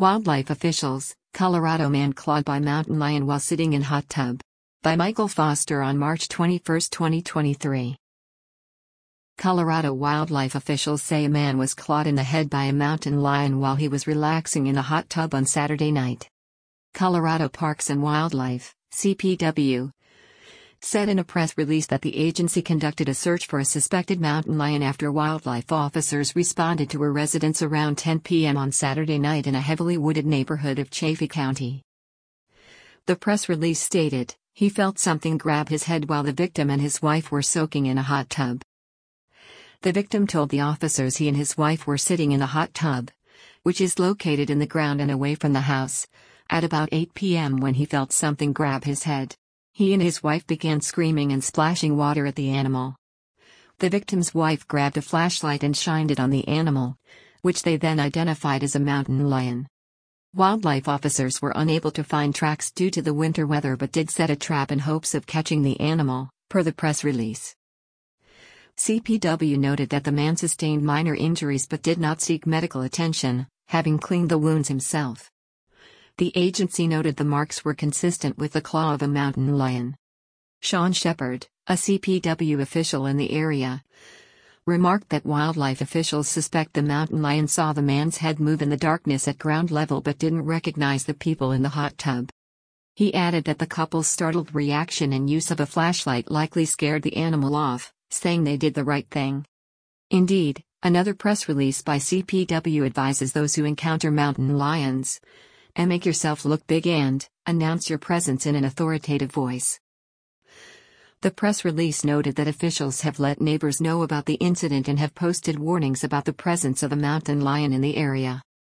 Wildlife officials: Colorado man clawed by mountain lion while sitting in hot tub. By Michael Foster on March 21, 2023. Colorado wildlife officials say a man was clawed in the head by a mountain lion while he was relaxing in a hot tub on Saturday night. Colorado Parks and Wildlife, CPW, said in a press release that the agency conducted a search for a suspected mountain lion after wildlife officers responded to a residence around 10 p.m. on Saturday night in a heavily wooded neighborhood of Chaffee County. The press release stated, he felt something grab his head while the victim and his wife were soaking in a hot tub. The victim told the officers he and his wife were sitting in a hot tub, which is located in the ground and away from the house, at about 8 p.m. when he felt something grab his head. He and his wife began screaming and splashing water at the animal. The victim's wife grabbed a flashlight and shined it on the animal, which they then identified as a mountain lion. Wildlife officers were unable to find tracks due to the winter weather but did set a trap in hopes of catching the animal, per the press release. CPW noted that the man sustained minor injuries but did not seek medical attention, having cleaned the wounds himself. The agency noted the marks were consistent with the claw of a mountain lion. Sean Shepard, a CPW official in the area, remarked that wildlife officials suspect the mountain lion saw the man's head move in the darkness at ground level but didn't recognize the people in the hot tub. He added that the couple's startled reaction and use of a flashlight likely scared the animal off, saying they did the right thing. Indeed, another press release by CPW advises those who encounter mountain lions and make yourself look big and announce your presence in an authoritative voice. The press release noted that officials have let neighbors know about the incident and have posted warnings about the presence of a mountain lion in the area.